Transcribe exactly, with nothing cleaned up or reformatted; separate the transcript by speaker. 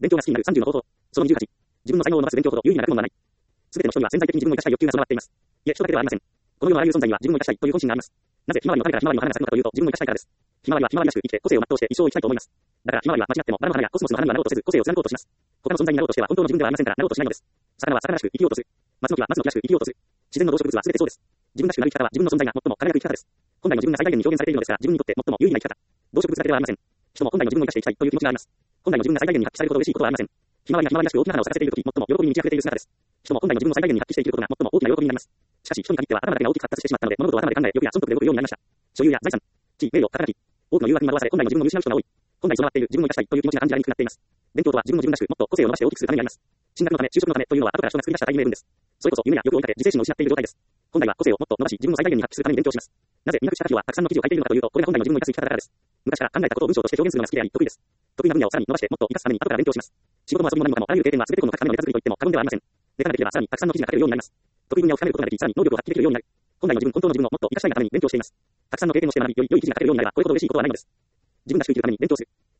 Speaker 1: 勉強が好きになるさんじゅうの方法。そのにじゅうはち。自分の才能を伸ばす勉強ほど有意義な学問はない。すべての人には潜在的に自分を生かしたい欲求が備わっています。いえ、人だけではありません。この世のあらゆる存在には自分を生かしたいという本心があります。なぜひまわりの種からひまわりの花が咲くのかというと、自分を生かしたいからです。ひまわりはひまわりらしく生きて個性を全うして一生を生きたいと思います。だからひまわりは間違ってもバラの花やコスモスの花にはなろうとせず個性を貫こうとします。他の存在になろうとしては本当の自分ではありませんからなろうとしないのです。魚は魚らしく生きようとする。松の木は松の木らしく生きようとする。自然の動植物はすべてそうです。自分らしくなる生き方は自分の存在が最も輝く生き方です。本来の自分が最大限に表現されているのですから、自分にとって最も有意義な生き方。動植物だけではありません。人も本来の自分を生かしていきたいという気持ちがあります。本来の自分が最大限に発揮されるほど嬉しいことはありません。ひまわりがひまわりらしく大きな花を咲かせているとき、最も喜びに満ち溢れている姿です。人も本来の自分を最大限に発揮していけることが最も大きな喜びになります。しかし、人に限っては頭だけが大きく発達してしまったので、物事を頭で考え、欲や損得で動くようになりました。所有や財産、地位、名誉、肩書き、多くの誘惑に惑わされ、本来の自分を見失う人が多い。本来備わっている自分を生かしたいという気持ちが感じられにくくなっています。勉強とは自分の自分らしく、もっと個性を伸ばして大きくするためにあります。進学のため、就職のためというのは後から人が作り出した大義名分です。それこそ夢や欲を追いかけ、自制心を失っている状態です。本来は個性をもっと伸ばし、自分を最大限に発揮するために勉強します。なぜ医学者たちはたくさんの記事を書いているのかというと、これが本来の自分を生かす生き方だからです。昔から考えたことを文章として表現するのが好きであり、得意です。得意な分野をさらに伸ばしてもっと生かすために後から勉強します。仕事も遊びも何もかもあらゆる経験は全てこの書くためのネタ作りと言っても過言ではありません。ネタができればさらにたくさんの記事が書けるようになります。得意分野を深めることができ、さらに能力を発揮できるようになる。本来の自分、本当の自分をもっと生かしたいがために勉強しています。たくさんの経験をして学び、より良い記事が書けるようになれば、これほど嬉しいことはないのです。自分らしく生きるために勉強する。